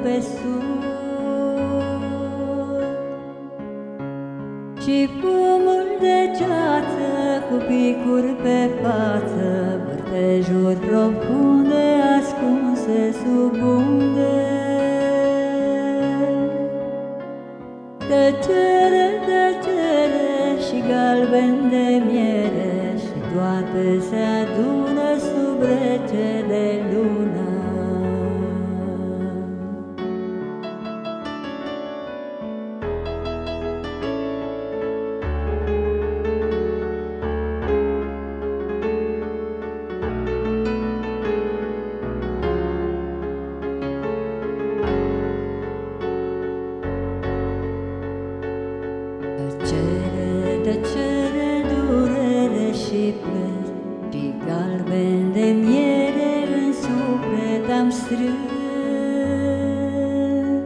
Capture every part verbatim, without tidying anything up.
pe sus, și fumul de ceață cu picuri pe față, vârtejuri profunde ascunse sub unde. Tăcere, tăcere și galben de miere, și toate se adună sub rece de lună. Tăcere, tăcere, durere și plâns, și galben de miere în suflet am strâns.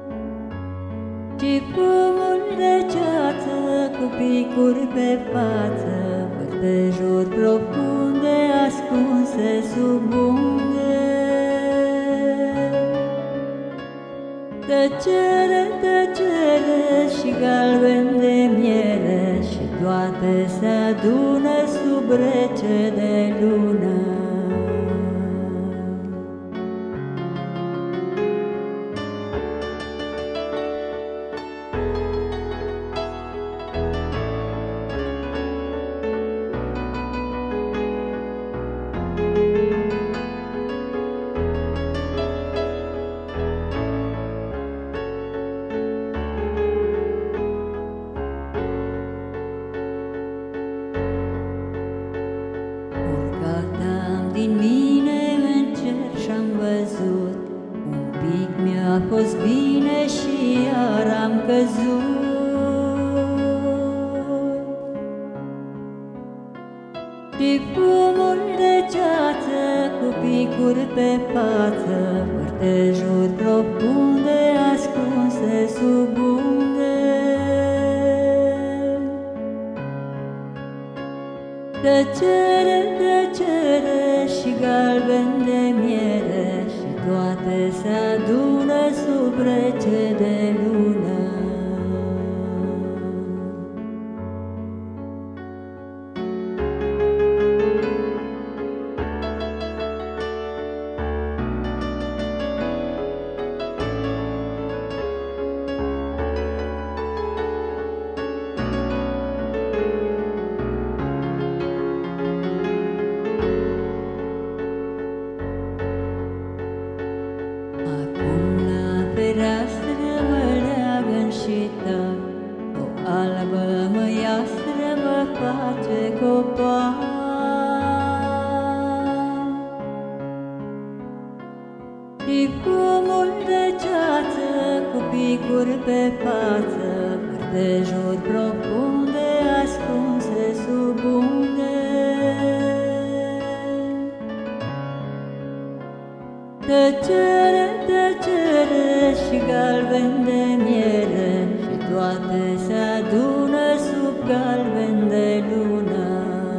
Și fumul de ceață cu picuri pe față, vârtejuri profunde ascunse sub unde. Tăcere, tăcere și galben de miere, și toate se adună sub rece de lună. Din mine în cer și-am văzut, un pic mi-a fost bine și iar am căzut. Și fumul de ceață cu picuri pe față, vârtejuri profunde ascunse sub unde. Tăcere, tăcere și galben de miere, și toate se adună sub rece de lună. Fereastră mă leagă înșită, o albă măiastră mă face copac. Și fumul de ceață cu picuri pe față, vârtejuri profunde ascunse sub unde. Tăcere, tăcere și galben de miere, și toate se adună sub galben de lună.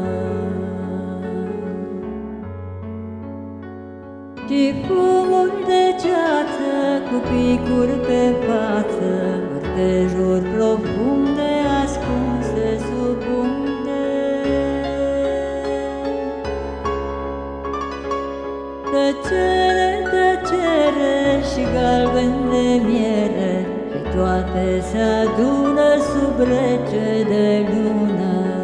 Și fumul de ceață cu picuri pe față, vârtejuri profunde ascunse sub unde. Tăcere, tăcere și galben de miere, și toate se adună sub rece de lună.